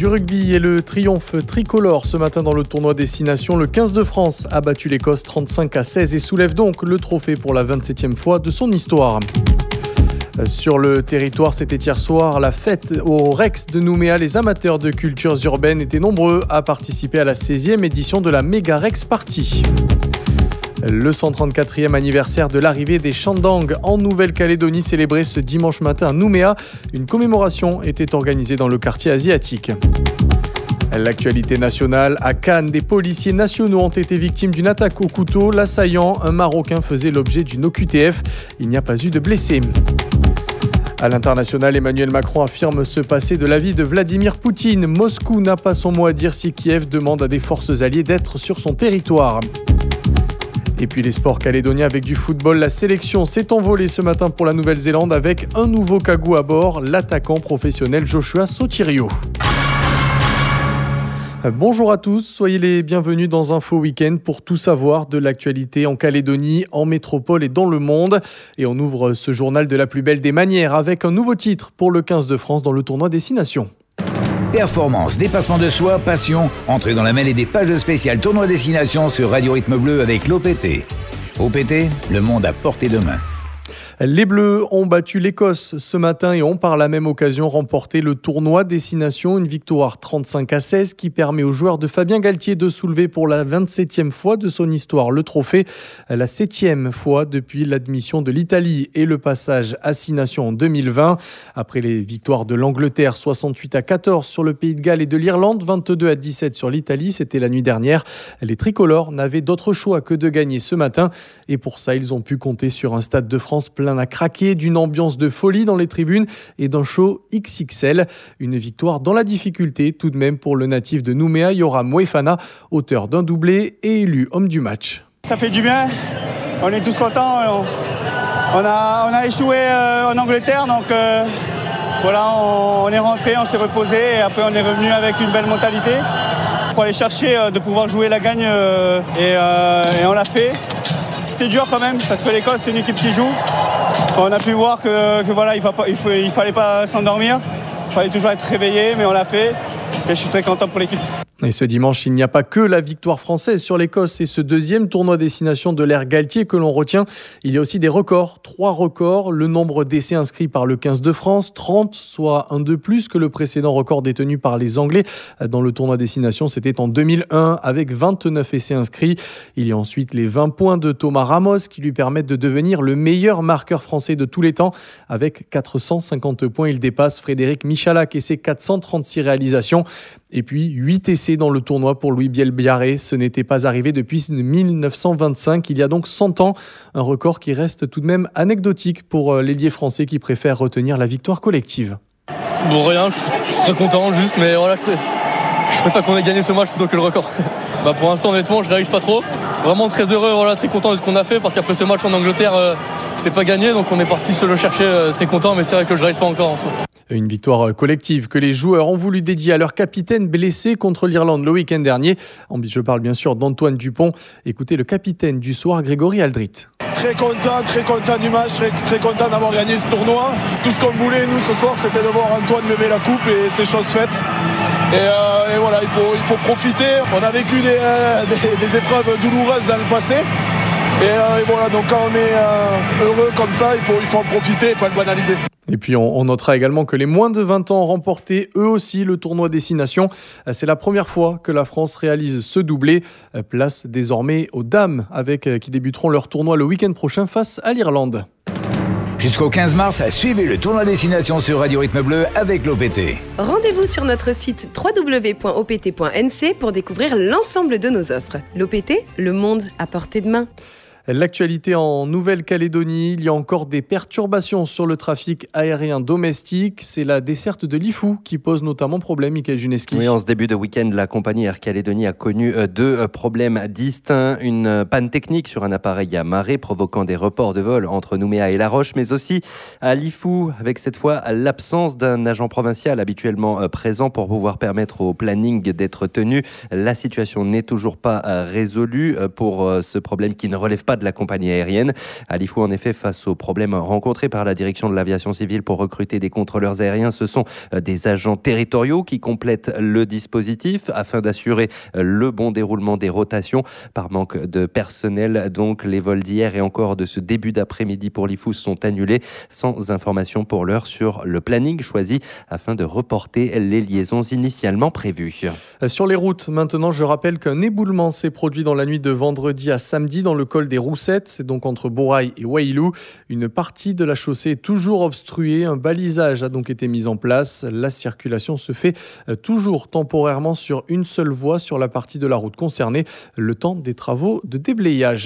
Du rugby et le triomphe tricolore ce matin dans le tournoi Destination. Le 15 de France a battu l'Écosse 35-16 et soulève donc le trophée pour la 27e fois de son histoire. Sur le territoire, c'était hier soir la fête au Rex de Nouméa. Les amateurs de cultures urbaines étaient nombreux à participer à la 16e édition de la Méga Rex Party. Le 134e anniversaire de l'arrivée des Shandang en Nouvelle-Calédonie, célébré ce dimanche matin à Nouméa. Une commémoration était organisée dans le quartier asiatique. L'actualité nationale, à Cannes, des policiers nationaux ont été victimes d'une attaque au couteau. L'assaillant, un Marocain, faisait l'objet d'une OQTF. Il n'y a pas eu de blessés. À l'international, Emmanuel Macron affirme se passer de l'avis de Vladimir Poutine. Moscou n'a pas son mot à dire si Kiev demande à des forces alliées d'être sur son territoire. Et puis les sports calédoniens avec du football. La sélection s'est envolée ce matin pour la Nouvelle-Zélande avec un nouveau cagou à bord, l'attaquant professionnel Joshua Sotirio. Bonjour à tous, soyez les bienvenus dans Info Week-end pour tout savoir de l'actualité en Calédonie, en métropole et dans le monde. Et on ouvre ce journal de la plus belle des manières avec un nouveau titre pour le 15 de France dans le tournoi Destination. Performance, dépassement de soi, passion, entrez dans la mêlée des pages spéciales Tournoi Destination sur Radio Rythme Bleu avec l'OPT. OPT, le monde à portée de main. Les Bleus ont battu l'Écosse ce matin et ont par la même occasion remporté le tournoi Destination, une victoire 35-16 qui permet aux joueurs de Fabien Galtier de soulever pour la 27e fois de son histoire le trophée, la 7e fois depuis l'admission de l'Italie et le passage à 6 nations en 2020. Après les victoires de l'Angleterre 68-14 sur le Pays de Galles et de l'Irlande, 22-17 sur l'Italie, c'était la nuit dernière. Les tricolores n'avaient d'autre choix que de gagner ce matin et pour ça ils ont pu compter sur un Stade de France plein à craquer, d'une ambiance de folie dans les tribunes et d'un show XXL. Une victoire dans la difficulté tout de même pour le natif de Nouméa, Yoram Moefana, auteur d'un doublé et élu homme du match. Ça fait du bien, on est tous contents. On a échoué en Angleterre, donc voilà, on est rentré, on s'est reposé et après on est revenu avec une belle mentalité pour aller chercher de pouvoir jouer la gagne et on l'a fait. C'était dur quand même parce que l'Écosse c'est une équipe qui joue. On a pu voir que voilà, il fallait pas s'endormir, il fallait toujours être réveillé, mais on l'a fait et je suis très content pour l'équipe. Et ce dimanche, il n'y a pas que la victoire française sur l'Écosse et ce deuxième tournoi Destination de l'ère Galtier que l'on retient. Il y a aussi des records, 3 records. Le nombre d'essais inscrits par le 15 de France, 30, soit un de plus que le précédent record détenu par les Anglais. Dans le tournoi Destination, c'était en 2001 avec 29 essais inscrits. Il y a ensuite les 20 points de Thomas Ramos qui lui permettent de devenir le meilleur marqueur français de tous les temps. Avec 450 points, il dépasse Frédéric Michalak et ses 436 réalisations. Et puis 8 essais dans le tournoi pour Louis Bielbiarré. Ce n'était pas arrivé depuis 1925, il y a donc 100 ans. Un record qui reste tout de même anecdotique pour l'ailier français qui préfère retenir la victoire collective. Bon, rien, je suis très content juste, mais voilà, je préfère qu'on ait gagné ce match plutôt que le record. Pour l'instant, honnêtement, je réalise pas trop. Vraiment très heureux, voilà, très content de ce qu'on a fait parce qu'après ce match en Angleterre, c'était pas gagné, donc on est parti se le chercher, très content, mais c'est vrai que je réalise pas encore en ce moment. Une victoire collective que les joueurs ont voulu dédier à leur capitaine blessé contre l'Irlande le week-end dernier. Je parle bien sûr d'Antoine Dupont. Écoutez le capitaine du soir, Grégory Aldrit. Très content du match, très content d'avoir gagné ce tournoi. Tout ce qu'on voulait, nous, ce soir, c'était de voir Antoine lever la coupe et c'est chose faite. Et voilà, il faut profiter. On a vécu des épreuves douloureuses dans le passé. Et voilà, donc quand on est heureux comme ça, il faut en profiter et pas le banaliser. Et puis on notera également que les moins de 20 ans ont remporté eux aussi le tournoi Destination. C'est la première fois que la France réalise ce doublé. Place désormais aux dames qui débuteront leur tournoi le week-end prochain face à l'Irlande. Jusqu'au 15 mars, suivez le tournoi Destination sur Radio Rythme Bleu avec l'OPT. Rendez-vous sur notre site www.opt.nc pour découvrir l'ensemble de nos offres. L'OPT, le monde à portée de main. L'actualité en Nouvelle-Calédonie, il y a encore des perturbations sur le trafic aérien domestique. C'est la desserte de Lifou qui pose notamment problème, Mickaël Juneski. Oui, en ce début de week-end, la compagnie Air Calédonie a connu 2 problèmes distincts. Une panne technique sur un appareil à marée provoquant des reports de vol entre Nouméa et La Roche, mais aussi à Lifou, avec cette fois l'absence d'un agent provincial habituellement présent pour pouvoir permettre au planning d'être tenu. La situation n'est toujours pas résolue pour ce problème qui ne relève pas pas de la compagnie aérienne. À Lifou, en effet, face aux problèmes rencontrés par la direction de l'aviation civile pour recruter des contrôleurs aériens, ce sont des agents territoriaux qui complètent le dispositif afin d'assurer le bon déroulement des rotations. Par manque de personnel, donc, les vols d'hier et encore de ce début d'après-midi pour Lifou sont annulés, sans information pour l'heure sur le planning choisi afin de reporter les liaisons initialement prévues. Sur les routes, maintenant, je rappelle qu'un éboulement s'est produit dans la nuit de vendredi à samedi dans le col des Roussettes. C'est donc entre Borail et Wailou. Une partie de la chaussée est toujours obstruée. Un balisage a donc été mis en place. La circulation se fait toujours temporairement sur une seule voie sur la partie de la route concernée, le temps des travaux de déblayage.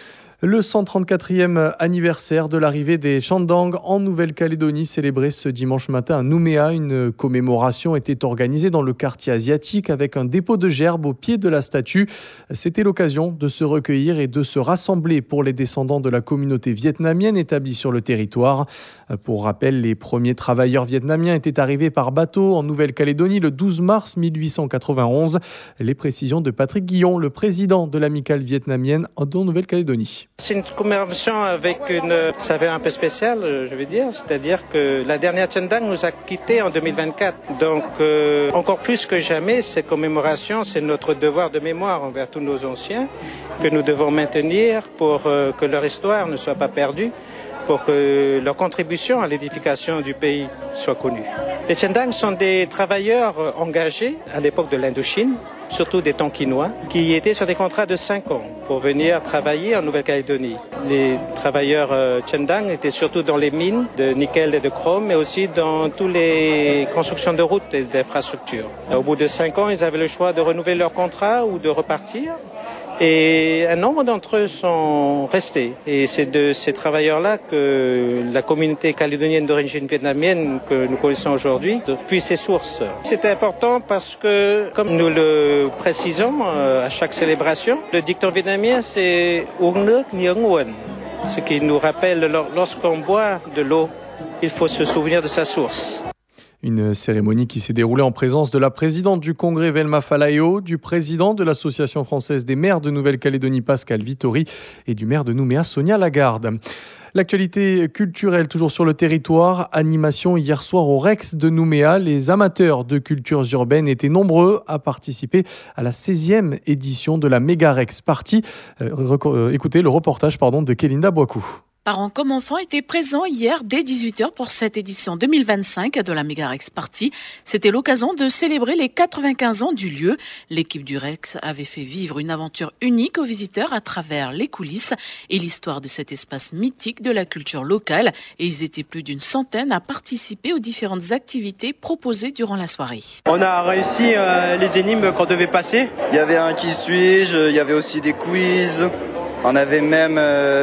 Le 134e anniversaire de l'arrivée des Chandang en Nouvelle-Calédonie, célébré ce dimanche matin à Nouméa. Une commémoration était organisée dans le quartier asiatique avec un dépôt de gerbes au pied de la statue. C'était l'occasion de se recueillir et de se rassembler pour les descendants de la communauté vietnamienne établie sur le territoire. Pour rappel, les premiers travailleurs vietnamiens étaient arrivés par bateau en Nouvelle-Calédonie le 12 mars 1891. Les précisions de Patrick Guillon, le président de l'amicale vietnamienne en Nouvelle-Calédonie. C'est une commémoration avec une saveur un peu spéciale, je veux dire. C'est-à-dire que la dernière Chandang nous a quittés en 2024. Donc, encore plus que jamais, cette commémoration, c'est notre devoir de mémoire envers tous nos anciens que nous devons maintenir pour que leur histoire ne soit pas perdue, pour que leur contribution à l'édification du pays soit connue. Les Chandang sont des travailleurs engagés à l'époque de l'Indochine, surtout des Tonkinois, qui étaient sur des contrats de 5 ans pour venir travailler en Nouvelle-Calédonie. Les travailleurs Chandang étaient surtout dans les mines de nickel et de chrome, mais aussi dans toutes les constructions de routes et d'infrastructures. Au bout de 5 ans, ils avaient le choix de renouveler leur contrat ou de repartir. Et un nombre d'entre eux sont restés. Et c'est de ces travailleurs-là que la communauté calédonienne d'origine vietnamienne que nous connaissons aujourd'hui puise ses sources. C'est important parce que, comme nous le précisons à chaque célébration, le dicton vietnamien c'est uống nước nhớ nguồn. Ce qui nous rappelle lorsqu'on boit de l'eau, il faut se souvenir de sa source. Une cérémonie qui s'est déroulée en présence de la présidente du Congrès Velma Falaeo, du président de l'Association française des maires de Nouvelle-Calédonie Pascal Vittori et du maire de Nouméa Sonia Lagarde. L'actualité culturelle toujours sur le territoire. Animation hier soir au Rex de Nouméa. Les amateurs de cultures urbaines étaient nombreux à participer à la 16e édition de la Méga Rex Party. Écoutez le reportage de Kélinda Boakou. Parents comme enfants étaient présents hier dès 18h pour cette édition 2025 de la Méga Rex Party. C'était l'occasion de célébrer les 95 ans du lieu. L'équipe du Rex avait fait vivre une aventure unique aux visiteurs à travers les coulisses et l'histoire de cet espace mythique de la culture locale. Et ils étaient plus d'une centaine à participer aux différentes activités proposées durant la soirée. On a réussi les énigmes qu'on devait passer. Il y avait un qui suis-je, il y avait aussi des quiz. On avait même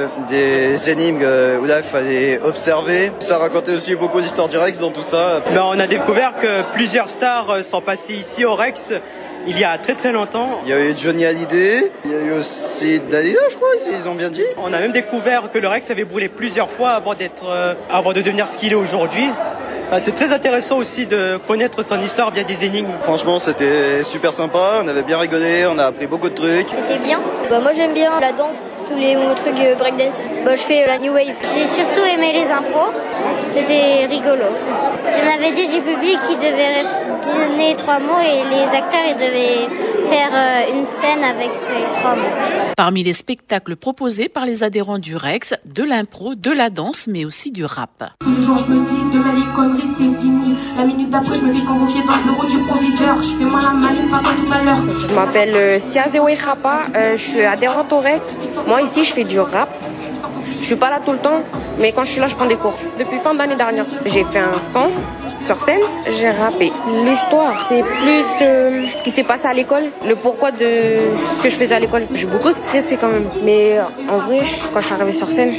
des énigmes où là il fallait observer. Ça racontait aussi beaucoup d'histoires du Rex dans tout ça. On a découvert que plusieurs stars sont passées ici au Rex il y a très très longtemps. Il y a eu Johnny Hallyday, il y a eu aussi Dalida, je crois, ils ont bien dit. On a même découvert que le Rex avait brûlé plusieurs fois avant de devenir ce qu'il est aujourd'hui. C'est très intéressant aussi de connaître son histoire via des énigmes. Franchement, c'était super sympa, on avait bien rigolé, on a appris beaucoup de trucs. C'était bien. Moi j'aime bien la danse, tous les trucs breakdance. Je fais la new wave. J'ai surtout aimé les impros, c'était rigolo. Il y en avait des du public qui devaient donner 3 mots et les acteurs ils devaient faire une scène avec ces 3 mots. Parmi les spectacles proposés par les adhérents du Rex, de l'impro, de la danse, mais aussi du rap. Tous les jours je me dis demain les conneries c'est fini. La minute d'après je me fais convoquer dans le bureau du proviseur. Je fais moi la maline pas comme tout à l'heure. Je m'appelle Siazewe Khapa, je suis adhérente au Rex. Moi ici je fais du rap. Je suis pas là tout le temps, mais quand je suis là je prends des cours. Depuis fin d'année dernière, j'ai fait un son sur scène, j'ai rappé. L'histoire, c'est plus ce qui s'est passé à l'école, le pourquoi de ce que je faisais à l'école. J'ai beaucoup stressé quand même, mais en vrai, quand je suis arrivée sur scène,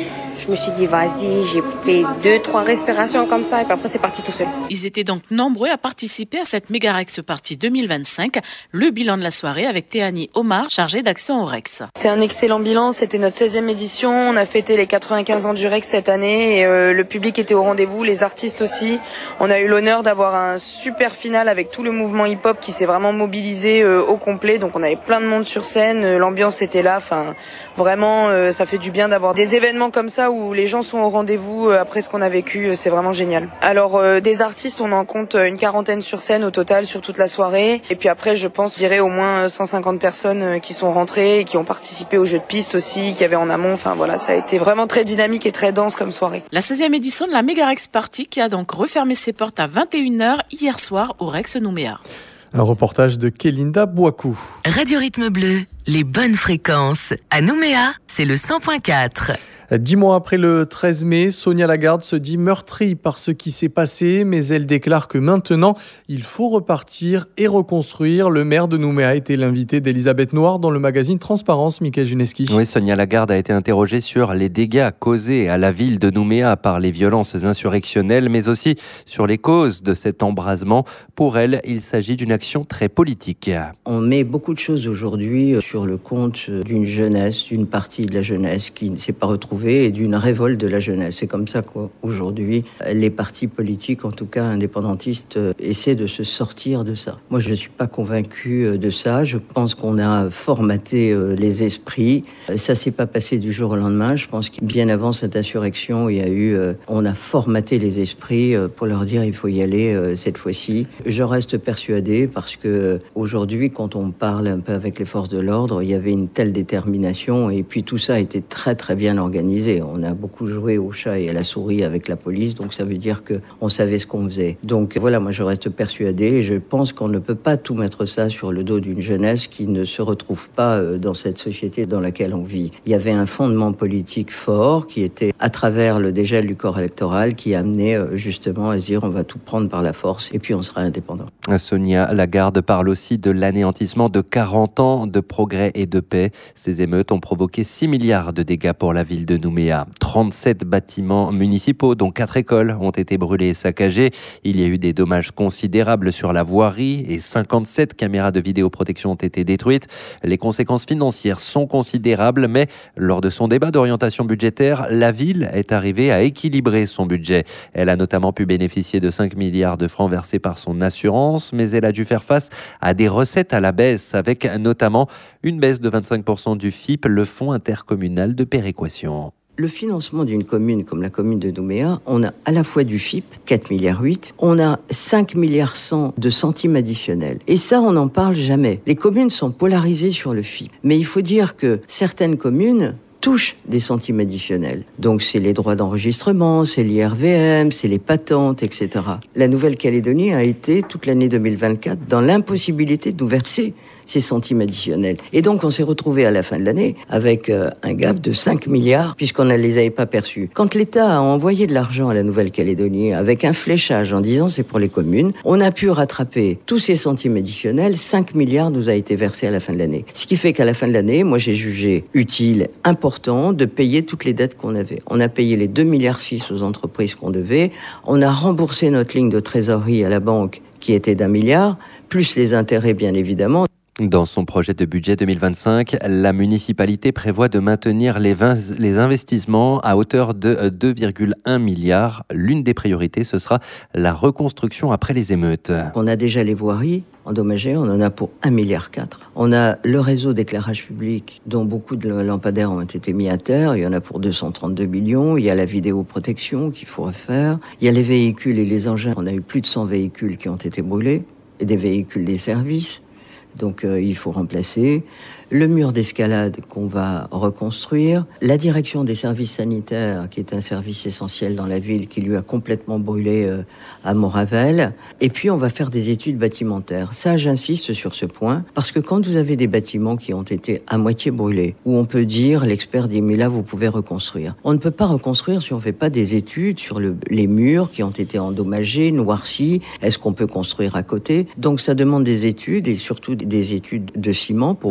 Je me suis dit, vas-y, j'ai fait 2-3 respirations comme ça et puis après c'est parti tout seul. Ils étaient donc nombreux à participer à cette Megarex Party 2025. Le bilan de la soirée avec Théanie Omar, chargée d'action au Rex. C'est un excellent bilan, c'était notre 16e édition. On a fêté les 95 ans du Rex cette année et le public était au rendez-vous, les artistes aussi. On a eu l'honneur d'avoir un super final avec tout le mouvement hip-hop qui s'est vraiment mobilisé au complet. Donc on avait plein de monde sur scène, l'ambiance était là. Enfin, vraiment, ça fait du bien d'avoir des événements comme ça où les gens sont au rendez-vous après ce qu'on a vécu. C'est vraiment génial. Alors des artistes, on en compte une 40aine sur scène au total sur toute la soirée. Et puis après, je dirais au moins 150 personnes qui sont rentrées et qui ont participé aux jeux de piste aussi, qui avaient en amont. Enfin voilà, ça a été vraiment très dynamique et très dense comme soirée. La 16e édition de la Megarex Party qui a donc refermé ses portes à 21h hier soir au Rex Nouméa. Un reportage de Kélinda Bouakou. Radio Rythme Bleu, les bonnes fréquences. À Nouméa, c'est le 100.4. 10 mois après le 13 mai, Sonia Lagarde se dit meurtrie par ce qui s'est passé, mais elle déclare que maintenant, il faut repartir et reconstruire. Le maire de Nouméa était l'invité d'Elisabeth Noir dans le magazine Transparence, Mickaël Juneski. Oui, Sonia Lagarde a été interrogée sur les dégâts causés à la ville de Nouméa par les violences insurrectionnelles, mais aussi sur les causes de cet embrasement. Pour elle, il s'agit d'une action très politique. On met beaucoup de choses aujourd'hui sur le compte d'une jeunesse, d'une partie de la jeunesse qui ne s'est pas retrouvée et d'une révolte de la jeunesse. C'est comme ça qu'aujourd'hui, les partis politiques, en tout cas indépendantistes, essaient de se sortir de ça. Moi, je ne suis pas convaincu de ça. Je pense qu'on a formaté les esprits. Ça ne s'est pas passé du jour au lendemain. Je pense que bien avant cette insurrection, on a formaté les esprits pour leur dire il faut y aller cette fois-ci. Je reste persuadée parce que aujourd'hui, quand on parle un peu avec les forces de l'ordre, il y avait une telle détermination et puis tout ça a été très très bien organisé. On a beaucoup joué au chat et à la souris avec la police, donc ça veut dire qu'on savait ce qu'on faisait. Donc voilà, moi je reste persuadée et je pense qu'on ne peut pas tout mettre ça sur le dos d'une jeunesse qui ne se retrouve pas dans cette société dans laquelle on vit. Il y avait un fondement politique fort qui était à travers le dégel du corps électoral qui amenait justement à se dire on va tout prendre par la force et puis on sera indépendant. Sonia Lagarde parle aussi de l'anéantissement de 40 ans de progrès et de paix. Ces émeutes ont provoqué 6 milliards de dégâts pour la ville de Nouméa. 37 bâtiments municipaux, dont 4 écoles, ont été brûlés et saccagés. Il y a eu des dommages considérables sur la voirie et 57 caméras de vidéoprotection ont été détruites. Les conséquences financières sont considérables, mais lors de son débat d'orientation budgétaire, la ville est arrivée à équilibrer son budget. Elle a notamment pu bénéficier de 5 milliards de francs versés par son assurance, mais elle a dû faire face à des recettes à la baisse, avec notamment une baisse de 25% du FIP, le Fonds intercommunal de péréquation. Le financement d'une commune comme la commune de Nouméa, on a à la fois du FIP, 4,8 milliards, on a 5,1 milliards de centimes additionnels. Et ça, on n'en parle jamais. Les communes sont polarisées sur le FIP. Mais il faut dire que certaines communes touchent des centimes additionnels. Donc c'est les droits d'enregistrement, c'est l'IRVM, c'est les patentes, etc. La Nouvelle-Calédonie a été, toute l'année 2024, dans l'impossibilité de nous verser ces centimes additionnels. Et donc, on s'est retrouvé à la fin de l'année avec un gap de 5 milliards, puisqu'on ne les avait pas perçus. Quand l'État a envoyé de l'argent à la Nouvelle-Calédonie, avec un fléchage en disant c'est pour les communes, on a pu rattraper tous ces centimes additionnels. 5 milliards nous a été versé à la fin de l'année. Ce qui fait qu'à la fin de l'année, moi, j'ai jugé utile, important, de payer toutes les dettes qu'on avait. On a payé les 2,6 milliards aux entreprises qu'on devait. On a remboursé notre ligne de trésorerie à la banque, qui était d'1 milliard, plus les intérêts, bien évidemment. Dans son projet de budget 2025, la municipalité prévoit de maintenir les investissements à hauteur de 2,1 milliards. L'une des priorités, ce sera la reconstruction après les émeutes. On a déjà les voiries endommagées, on en a pour 1,4 milliard. On a le réseau d'éclairage public dont beaucoup de lampadaires ont été mis à terre. Il y en a pour 232 millions. Il y a la vidéoprotection qu'il faut refaire. Il y a les véhicules et les engins. On a eu plus de 100 véhicules qui ont été brûlés et des véhicules des services. Donc il faut remplacer. Le mur d'escalade qu'on va reconstruire. La direction des services sanitaires, qui est un service essentiel dans la ville, qui lui a complètement brûlé à Moravel. Et puis on va faire des études bâtimentaires. Ça, j'insiste sur ce point, parce que quand vous avez des bâtiments qui ont été à moitié brûlés, où on peut dire, l'expert dit, mais là vous pouvez reconstruire. On ne peut pas reconstruire si on ne fait pas des études sur les murs qui ont été endommagés, noircis. Est-ce qu'on peut construire à côté? Donc ça demande des études, et surtout des études de ciment, pour voir comment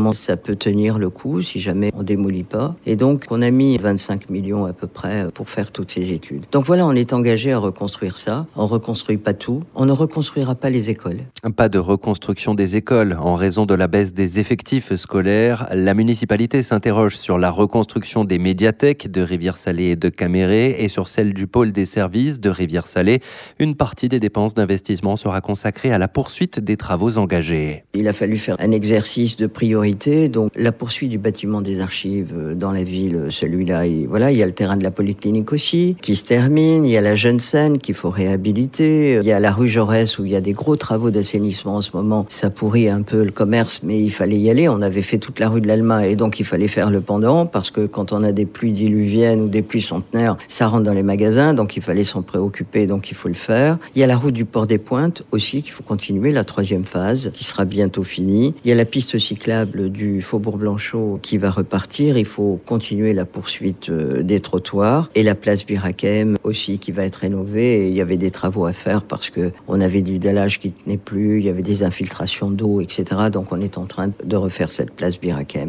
comment ça peut tenir le coup si jamais on démolit pas. Et donc, on a mis 25 millions à peu près pour faire toutes ces études. Donc voilà, on est engagé à reconstruire ça. On reconstruit pas tout. On ne reconstruira pas les écoles. Pas de reconstruction des écoles en raison de la baisse des effectifs scolaires. La municipalité s'interroge sur la reconstruction des médiathèques de Rivière-Salée et de Caméré et sur celle du pôle des services de Rivière-Salée. Une partie des dépenses d'investissement sera consacrée à la poursuite des travaux engagés. Il a fallu faire un exercice de priorité. Donc la poursuite du bâtiment des archives dans la ville, celui-là, il y a le terrain de la polyclinique aussi qui se termine. Il y a la Jeune Seine qu'il faut réhabiliter. Il y a la rue Jaurès où il y a des gros travaux d'assainissement en ce moment. Ça pourrit un peu le commerce, mais il fallait y aller. On avait fait toute la rue de l'Alma et donc il fallait faire le pendant parce que quand on a des pluies diluviennes ou des pluies centenaires, ça rentre dans les magasins, donc il fallait s'en préoccuper, donc il faut le faire. Il y a la route du Port des Pointes aussi qu'il faut continuer, la 3e phase qui sera bientôt finie. Il y a la piste cyclable du Faubourg Blanchot qui va repartir. Il faut continuer la poursuite des trottoirs et la place Birakem aussi qui va être rénovée. Et il y avait des travaux à faire parce que on avait du dallage qui tenait plus, il y avait des infiltrations d'eau, etc. Donc on est en train de refaire cette place Birakem.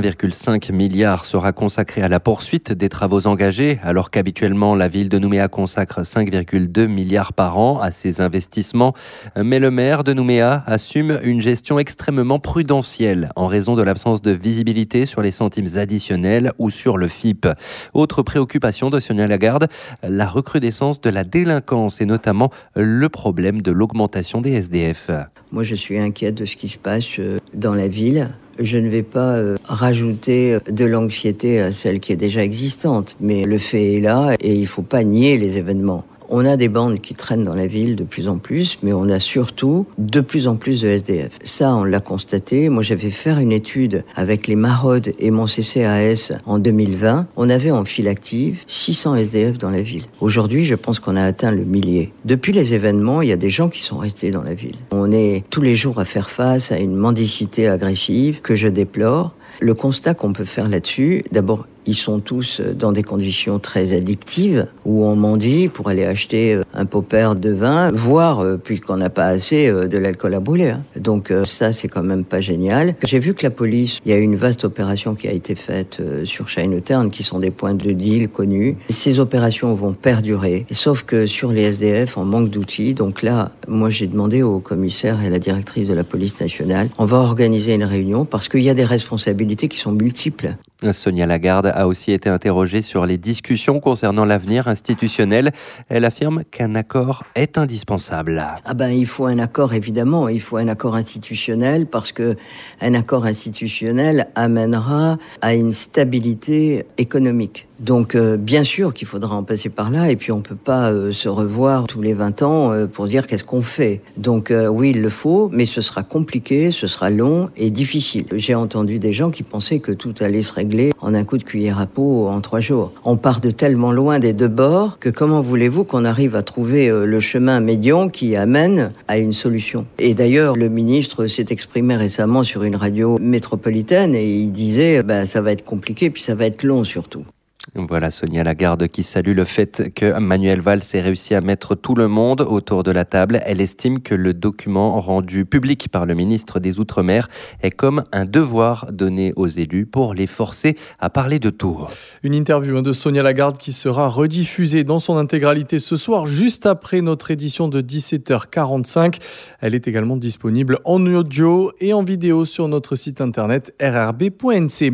1,5 milliard sera consacré à la poursuite des travaux engagés, alors qu'habituellement la ville de Nouméa consacre 5,2 milliards par an à ces investissements. Mais le maire de Nouméa assume une gestion extrêmement prudentielle en raison de l'absence de visibilité sur les centimes additionnels ou sur le FIP. Autre préoccupation de Sonia Lagarde, la recrudescence de la délinquance et notamment le problème de l'augmentation des SDF. Moi, je suis inquiète de ce qui se passe dans la ville. Je ne vais pas rajouter de l'anxiété à celle qui est déjà existante, mais le fait est là et il ne faut pas nier les événements. On a des bandes qui traînent dans la ville de plus en plus, mais on a surtout de plus en plus de SDF. Ça, on l'a constaté. Moi, j'avais fait une étude avec les maraudes et mon CCAS en 2020. On avait en file active 600 SDF dans la ville. Aujourd'hui, je pense qu'on a atteint le millier. Depuis les événements, il y a des gens qui sont restés dans la ville. On est tous les jours à faire face à une mendicité agressive que je déplore. Le constat qu'on peut faire là-dessus, d'abord, ils sont tous dans des conditions très addictives, où on mendie pour aller acheter un pot-père de vin, voire, puisqu'on n'a pas assez, de l'alcool à brûler. Donc ça, c'est quand même pas génial. J'ai vu que la police, il y a une vaste opération qui a été faite sur Chinatown, qui sont des points de deal connus. Ces opérations vont perdurer, sauf que sur les SDF, on manque d'outils. Donc là, moi, j'ai demandé au commissaire et à la directrice de la police nationale, on va organiser une réunion, parce qu'il y a des responsabilités qui sont multiples. Sonia Lagarde a aussi été interrogée sur les discussions concernant l'avenir institutionnel. Elle affirme qu'un accord est indispensable. Il faut un accord, évidemment. Il faut un accord institutionnel parce que un accord institutionnel amènera à une stabilité économique. Donc, bien sûr qu'il faudra en passer par là et puis on peut pas se revoir tous les 20 ans pour dire qu'est-ce qu'on fait. Donc, oui, il le faut, mais ce sera compliqué, ce sera long et difficile. J'ai entendu des gens qui pensaient que tout allait se régler en un coup de cuillère à peau en 3 jours. On part de tellement loin des deux bords que comment voulez-vous qu'on arrive à trouver le chemin médian qui amène à une solution? Et d'ailleurs, le ministre s'est exprimé récemment sur une radio métropolitaine et il disait ça va être compliqué puis ça va être long surtout. Voilà Sonia Lagarde qui salue le fait que Manuel Valls ait réussi à mettre tout le monde autour de la table. Elle estime que le document rendu public par le ministre des Outre-mer est comme un devoir donné aux élus pour les forcer à parler de tout. Une interview de Sonia Lagarde qui sera rediffusée dans son intégralité ce soir, juste après notre édition de 17h45. Elle est également disponible en audio et en vidéo sur notre site internet rrb.nc.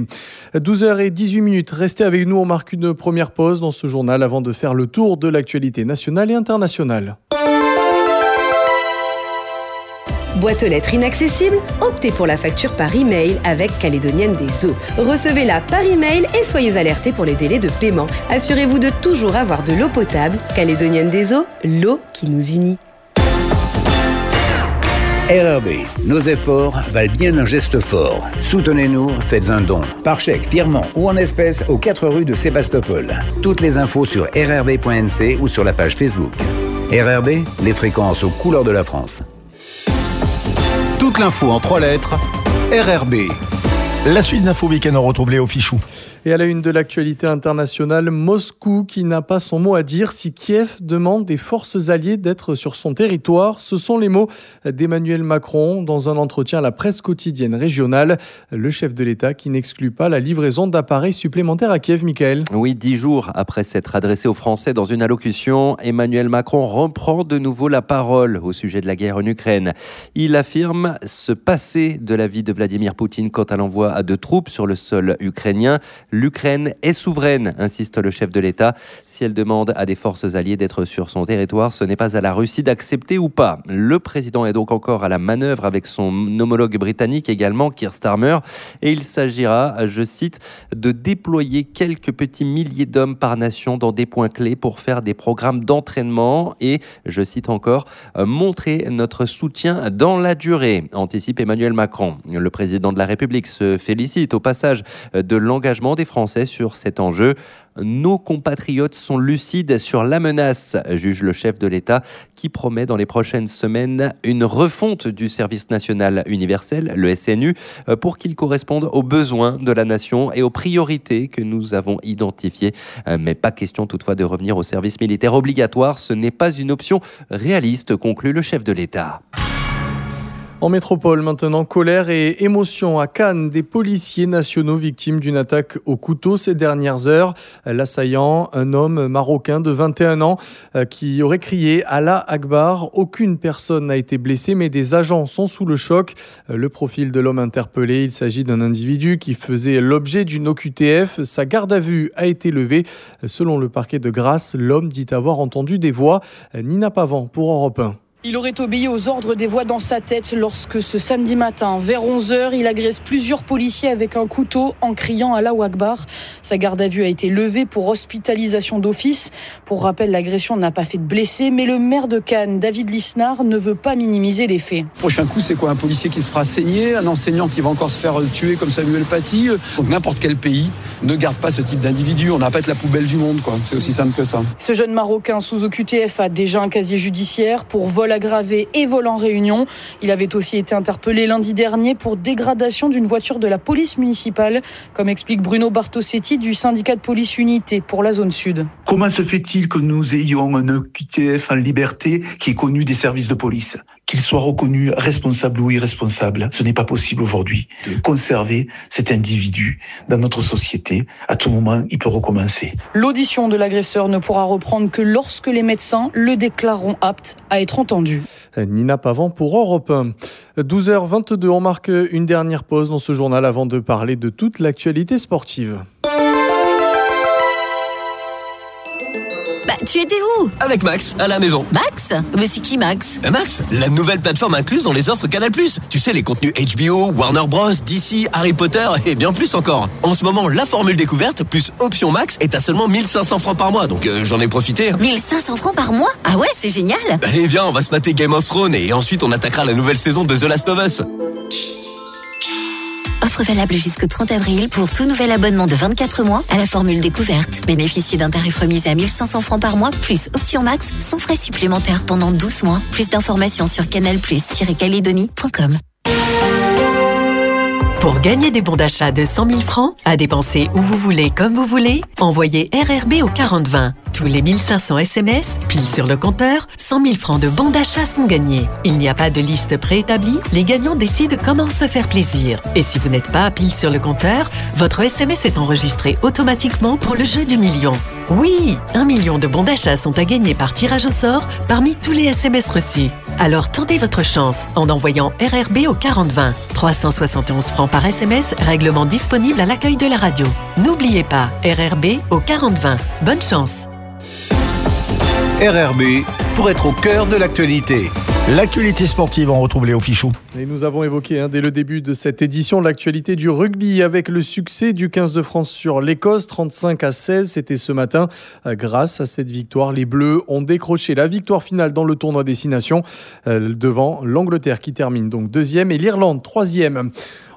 12h18, restez avec nous, on marque une première pause dans ce journal avant de faire le tour de l'actualité nationale et internationale. Boîte aux lettres inaccessible? Optez pour la facture par email avec Calédonienne des Eaux. Recevez-la par email et soyez alertés pour les délais de paiement. Assurez-vous de toujours avoir de l'eau potable. Calédonienne des Eaux, l'eau qui nous unit. RRB, nos efforts valent bien un geste fort. Soutenez-nous, faites un don. Par chèque, virement ou en espèces aux 4 rues de Sébastopol. Toutes les infos sur rrb.nc ou sur la page Facebook. RRB, les fréquences aux couleurs de la France. Toute l'info en 3 lettres, RRB. La suite d'Info Week-end, on retrouve Léo Fichou. Et à la une de l'actualité internationale, Moscou qui n'a pas son mot à dire si Kiev demande des forces alliées d'être sur son territoire. Ce sont les mots d'Emmanuel Macron dans un entretien à la presse quotidienne régionale. Le chef de l'État qui n'exclut pas la livraison d'appareils supplémentaires à Kiev, Michael. Oui, 10 jours après s'être adressé aux Français dans une allocution, Emmanuel Macron reprend de nouveau la parole au sujet de la guerre en Ukraine. Il affirme se passer de l'avis de Vladimir Poutine quant à l'envoi de troupes sur le sol ukrainien. L'Ukraine est souveraine, insiste le chef de l'État. Si elle demande à des forces alliées d'être sur son territoire, ce n'est pas à la Russie d'accepter ou pas. Le président est donc encore à la manœuvre avec son homologue britannique également, Keir Starmer, et il s'agira, je cite, de déployer quelques petits milliers d'hommes par nation dans des points clés pour faire des programmes d'entraînement et, je cite encore, montrer notre soutien dans la durée, anticipe Emmanuel Macron. Le président de la République se félicite au passage de l'engagement des Français sur cet enjeu. Nos compatriotes sont lucides sur la menace, juge le chef de l'État, qui promet dans les prochaines semaines une refonte du service national universel, le SNU, pour qu'il corresponde aux besoins de la nation et aux priorités que nous avons identifiées. Mais pas question toutefois de revenir au service militaire obligatoire, ce n'est pas une option réaliste, conclut le chef de l'État. En métropole, maintenant, colère et émotion à Cannes. Des policiers nationaux victimes d'une attaque au couteau ces dernières heures. L'assaillant, un homme marocain de 21 ans qui aurait crié « Allah Akbar ». Aucune personne n'a été blessée, mais des agents sont sous le choc. Le profil de l'homme interpellé, il s'agit d'un individu qui faisait l'objet d'une OQTF. Sa garde à vue a été levée. Selon le parquet de Grasse, l'homme dit avoir entendu des voix. Nina Pavant pour Europe 1. Il aurait obéi aux ordres des voix dans sa tête lorsque ce samedi matin, vers 11h, il agresse plusieurs policiers avec un couteau en criant Allahu Akbar. Sa garde à vue a été levée pour hospitalisation d'office. Pour rappel, l'agression n'a pas fait de blessés, mais le maire de Cannes, David Lisnard, ne veut pas minimiser les faits. Prochain coup, c'est quoi? Un policier qui se fera saigner, un enseignant qui va encore se faire tuer comme Samuel Paty. Donc n'importe quel pays ne garde pas ce type d'individu. On n'a pas être la poubelle du monde, quoi. C'est aussi simple que ça. Ce jeune Marocain sous OQTF a déjà un casier judiciaire pour vol aggravé et vol en réunion. Il avait aussi été interpellé lundi dernier pour dégradation d'une voiture de la police municipale, comme explique Bruno Bartosetti du syndicat de police Unité pour la zone sud. Comment se fait-il que nous ayons un OQTF en liberté qui est connu des services de police ? Qu'il soit reconnu responsable ou irresponsable, ce n'est pas possible aujourd'hui de conserver cet individu dans notre société. À tout moment, il peut recommencer. L'audition de l'agresseur ne pourra reprendre que lorsque les médecins le déclareront apte à être entendu. Nina Pavant pour Europe 1. 12h22, on marque une dernière pause dans ce journal avant de parler de toute l'actualité sportive. Tu étais où? Avec Max, à la maison. Max? Mais c'est qui Max? Max, la nouvelle plateforme incluse dans les offres Canal+. Tu sais, les contenus HBO, Warner Bros, DC, Harry Potter et bien plus encore. En ce moment, la formule découverte plus option Max est à seulement 1500 francs par mois, donc j'en ai profité. 1500 francs par mois? Ah ouais, c'est génial. Allez, viens, on va se mater Game of Thrones et ensuite on attaquera la nouvelle saison de The Last of Us. Offre valable jusqu'au 30 avril pour tout nouvel abonnement de 24 mois à la formule découverte. Bénéficiez d'un tarif remisé à 1500 francs par mois, plus option max, sans frais supplémentaires pendant 12 mois. Plus d'informations sur canalplus-calédonie.com. Pour gagner des bons d'achat de 100 000 francs, à dépenser où vous voulez, comme vous voulez, envoyez RRB au 4020. Tous les 1500 SMS, pile sur le compteur, 100 000 francs de bons d'achat sont gagnés. Il n'y a pas de liste préétablie, les gagnants décident comment se faire plaisir. Et si vous n'êtes pas pile sur le compteur, votre SMS est enregistré automatiquement pour le jeu du million. Oui, 1 million de bons d'achat sont à gagner par tirage au sort parmi tous les SMS reçus. Alors tentez votre chance en envoyant RRB au 4020. 371 francs par SMS, règlement disponible à l'accueil de la radio. N'oubliez pas, RRB au 4020. Bonne chance. RRB pour être au cœur de l'actualité. L'actualité sportive, on retrouve Léo Fichou. Et nous avons évoqué dès le début de cette édition l'actualité du rugby avec le succès du 15 de France sur l'Écosse, 35-16. C'était ce matin. Grâce à cette victoire, les Bleus ont décroché la victoire finale dans le tournoi Destination devant l'Angleterre qui termine donc deuxième et l'Irlande troisième.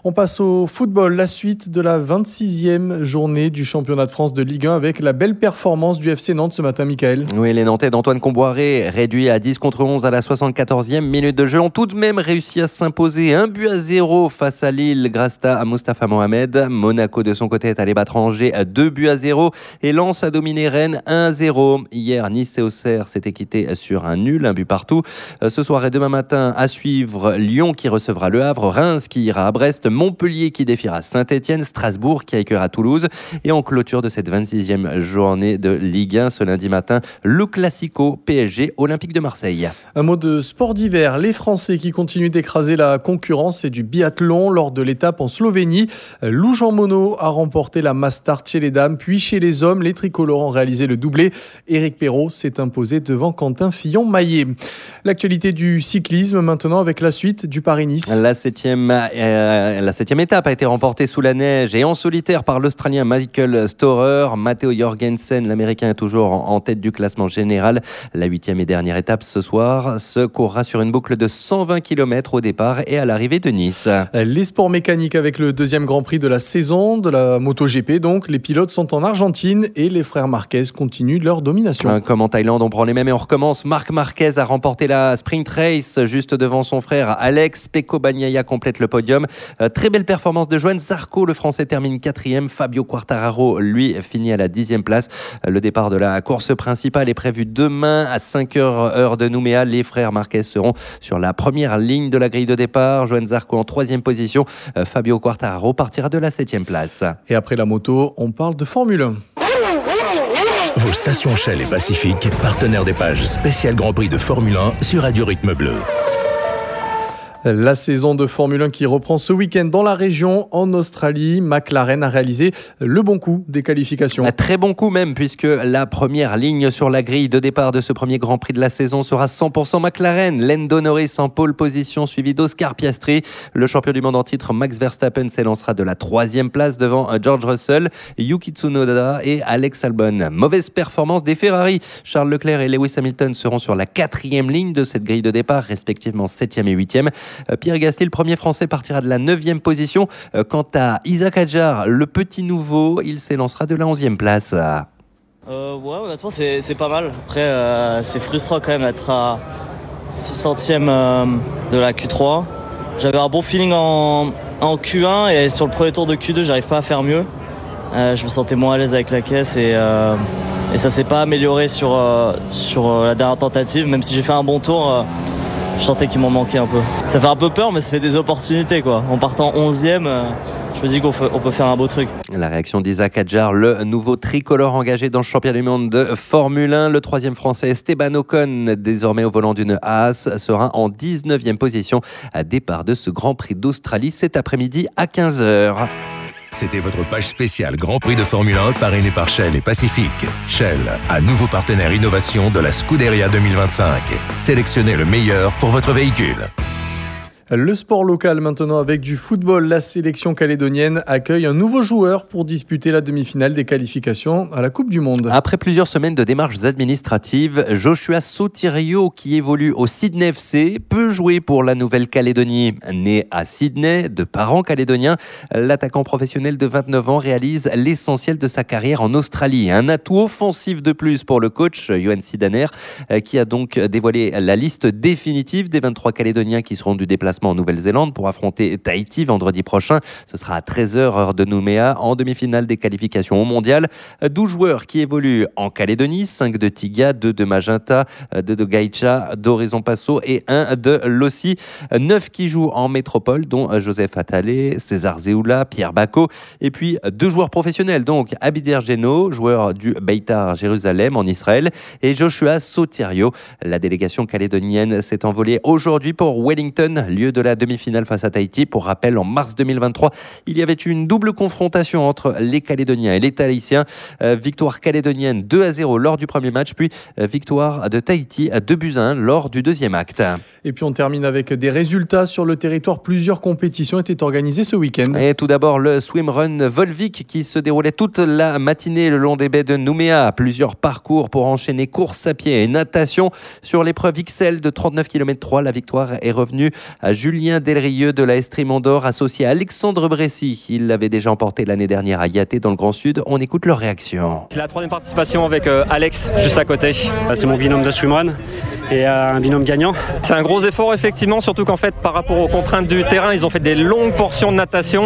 On passe au football, la suite de la 26e journée du championnat de France de Ligue 1 avec la belle performance du FC Nantes ce matin, Michael. Oui, les Nantais d'Antoine Comboiré, réduits à 10-11 à la 74e minute de jeu, ont tout de même réussi à s'imposer 1-0 face à Lille grâce à Moustapha Mohamed. Monaco de son côté est allé battre Angers 2-0 et Lens a dominé Rennes 1-0. Hier, Nice et Auxerre s'étaient quittés sur un nul, un but partout. Ce soir et demain matin, à suivre Lyon qui recevra Le Havre, Reims qui ira à Brest, Montpellier qui défiera Saint-Etienne, Strasbourg qui accueillera Toulouse. Et en clôture de cette 26e journée de Ligue 1, ce lundi matin, le Classico PSG Olympique de Marseille. Un mot de sport d'hiver. Les Français qui continuent d'écraser la concurrence et du biathlon lors de l'étape en Slovénie. Lou Jean Monod a remporté la Mastart chez les dames, puis chez les hommes, les tricolores ont réalisé le doublé. Éric Perrault s'est imposé devant Quentin Fillon-Maillet. L'actualité du cyclisme maintenant avec la suite du Paris-Nice. La septième étape a été remportée sous la neige et en solitaire par l'Australien Michael Storer. Matteo Jorgensen, l'Américain, est toujours en tête du classement général. La 8e et dernière étape ce soir se courra sur une boucle de 120 km au départ et à l'arrivée de Nice. Les sports mécaniques avec le deuxième Grand Prix de la saison de la MotoGP. Donc, les pilotes sont en Argentine et les frères Marquez continuent leur domination. Comme en Thaïlande, on prend les mêmes et on recommence. Marc Marquez a remporté la Sprint Race juste devant son frère Alex. Pecco Bagnaia complète le podium. Très belle performance de Johan Zarco. Le Français termine 4e. Fabio Quartararo, lui, finit à la 10e place. Le départ de la course principale est prévu demain à 5h heure de Nouméa. Les frères Marquez seront sur la première ligne de la grille de départ. Johan Zarco en 3e position. Fabio Quartararo partira de la 7e place. Et après la moto, on parle de Formule 1. Vos stations Shell et Pacifique, partenaires des pages spéciales Grand Prix de Formule 1 sur Radio Rythme Bleu. La saison de Formule 1 qui reprend ce week-end dans la région, en Australie. McLaren a réalisé le bon coup des qualifications. Un très bon coup même, puisque la première ligne sur la grille de départ de ce premier Grand Prix de la saison sera 100% McLaren. Lando Norris en pole position, suivi d'Oscar Piastri. Le champion du monde en titre, Max Verstappen, s'élancera de la 3e place devant George Russell, Yuki Tsunoda et Alex Albon. Mauvaise performance des Ferrari. Charles Leclerc et Lewis Hamilton seront sur la 4e ligne de cette grille de départ, respectivement 7e et 8e. Pierre Gasly, le premier français, partira de la 9e position. Quant à Isaac Hadjar, le petit nouveau, il s'élancera de la 11e place. Ouais, honnêtement, c'est pas mal. Après, c'est frustrant quand même d'être à 600e de la Q3. J'avais un bon feeling en Q1 et sur le premier tour de Q2, j'arrive pas à faire mieux. Je me sentais moins à l'aise avec la caisse et ça s'est pas amélioré sur la dernière tentative. Même si j'ai fait un bon tour, je sentais qu'il m'en manquait un peu. Ça fait un peu peur, mais ça fait des opportunités, quoi. En partant 11e, je me dis qu'on peut faire un beau truc. La réaction d'Isaac Hadjar, le nouveau tricolore engagé dans le championnat du monde de Formule 1. Le 3e français Esteban Ocon, désormais au volant d'une Haas, sera en 19e position à départ de ce Grand Prix d'Australie cet après-midi à 15h. C'était votre page spéciale Grand Prix de Formule 1 parrainée par Shell et Pacifique. Shell, un nouveau partenaire innovation de la Scuderia 2025. Sélectionnez le meilleur pour votre véhicule. Le sport local maintenant avec du football. La sélection calédonienne accueille un nouveau joueur pour disputer la demi-finale des qualifications à la Coupe du Monde. Après plusieurs semaines de démarches administratives, Joshua Sotirio, qui évolue au Sydney FC, peut jouer pour la Nouvelle-Calédonie. Né à Sydney, de parents calédoniens, l'attaquant professionnel de 29 ans réalise l'essentiel de sa carrière en Australie. Un atout offensif de plus pour le coach Johan Sidaner, qui a donc dévoilé la liste définitive des 23 Calédoniens qui seront du déplacement en Nouvelle-Zélande pour affronter Tahiti vendredi prochain. Ce sera à 13h heure de Nouméa en demi-finale des qualifications au mondial. 12 joueurs qui évoluent en Calédonie, 5 de Tiga, 2 de Magenta, 2 de Gaïcha, d'Horizon Passo et 1 de Lossi. 9 qui jouent en métropole, dont Joseph Attalé, César Zeoula, Pierre Bacco et puis 2 joueurs professionnels, donc Abider Geno, joueur du Beitar Jérusalem en Israël, et Joshua Sotirio. La délégation calédonienne s'est envolée aujourd'hui pour Wellington, lieu de la demi-finale face à Tahiti. Pour rappel, en mars 2023, il y avait eu une double confrontation entre les Calédoniens et les Tahitiens. Victoire calédonienne 2-0 lors du premier match, puis victoire de Tahiti 2-1 lors du deuxième acte. Et puis on termine avec des résultats sur le territoire. Plusieurs compétitions étaient organisées ce week-end. Et tout d'abord, le swimrun Volvic qui se déroulait toute la matinée le long des baies de Nouméa. Plusieurs parcours pour enchaîner course à pied et natation. Sur l'épreuve XL de 39 km 3, la victoire est revenue à Julien Delrieux de la Estrimondor, associé à Alexandre Bressy. Il l'avait déjà emporté l'année dernière à Yaté dans le Grand Sud. On écoute leur réaction. C'est la troisième participation avec Alex juste à côté. C'est mon binôme de swimrun et un binôme gagnant. C'est un gros effort effectivement, surtout qu'en fait par rapport aux contraintes du terrain, ils ont fait des longues portions de natation.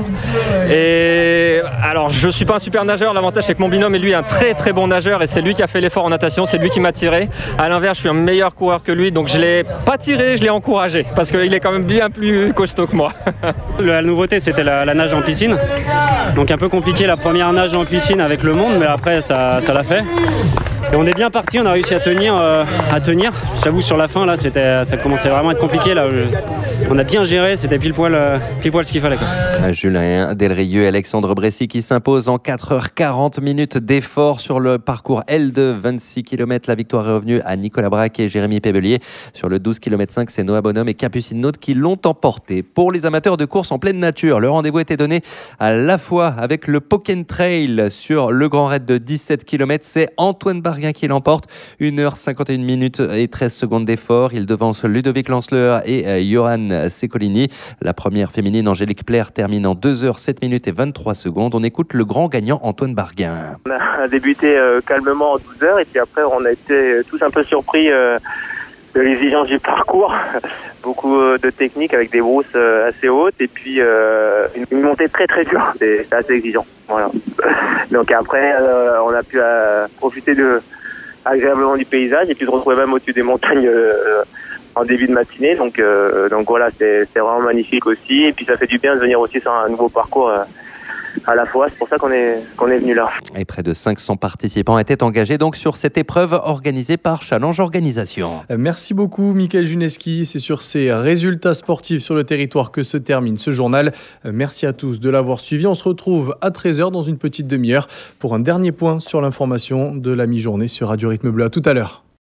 Et alors je suis pas un super nageur, l'avantage c'est que mon binôme est lui un très très bon nageur et c'est lui qui a fait l'effort en natation, c'est lui qui m'a tiré. À l'inverse, je suis un meilleur coureur que lui, donc je l'ai pas tiré, je l'ai encouragé parce qu'il est quand même bien plus costaud que moi. La nouveauté c'était la nage en piscine, donc un peu compliqué la première nage en piscine avec le monde, mais après ça l'a fait. Et on est bien parti, on a réussi à tenir. J'avoue sur la fin là, ça commençait vraiment à être compliqué là. On a bien géré, c'était pile poil ce qu'il fallait, quoi. Julien Delrieux et Alexandre Bressy qui s'imposent en 4h40 minutes d'effort sur le parcours L de 26 km. La victoire est revenue à Nicolas Braque et Jérémy Pébelier. Sur le 12 km 5, c'est Noah Bonhomme et Capucine Naute qui l'ont emporté. Pour les amateurs de course en pleine nature, le rendez-vous était donné à la fois avec le Poken Trail sur le Grand Raid de 17 km. C'est Antoine Barguin qui l'emporte. 1h51 minutes et 13 secondes d'effort. Il devance Ludovic Lanceleur et Johan Seccolini. La première féminine, Angélique Plaire, termine en 2h07 minutes et 23 secondes. On écoute le grand gagnant Antoine Barguin. On a débuté calmement en 12h et puis après on a été tous un peu surpris de l'exigence du parcours. Beaucoup de techniques avec des brousses assez hautes et puis une montée très très dure. C'est assez exigeant. Voilà. Donc après on a pu profiter agréablement du paysage et puis se retrouver même au-dessus des montagnes en début de matinée. Donc voilà, c'est vraiment magnifique aussi. Et puis ça fait du bien de venir aussi sur un nouveau parcours à la fois. C'est pour ça qu'on est venu là. Et près de 500 participants étaient engagés donc sur cette épreuve organisée par Challenge Organisation. Merci beaucoup Mickaël Juneski. C'est sur ces résultats sportifs sur le territoire que se termine ce journal. Merci à tous de l'avoir suivi. On se retrouve à 13h dans une petite demi-heure pour un dernier point sur l'information de la mi-journée sur Radio Rythme Bleu. À tout à l'heure.